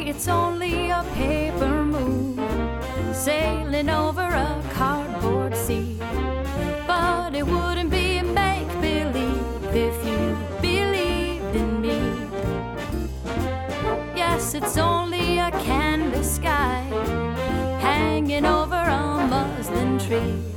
it's only a paper moon sailing over a cardboard sea. But it wouldn't be make-believe if you believed in me. Yes, it's only a canvas sky hanging over a muslin tree.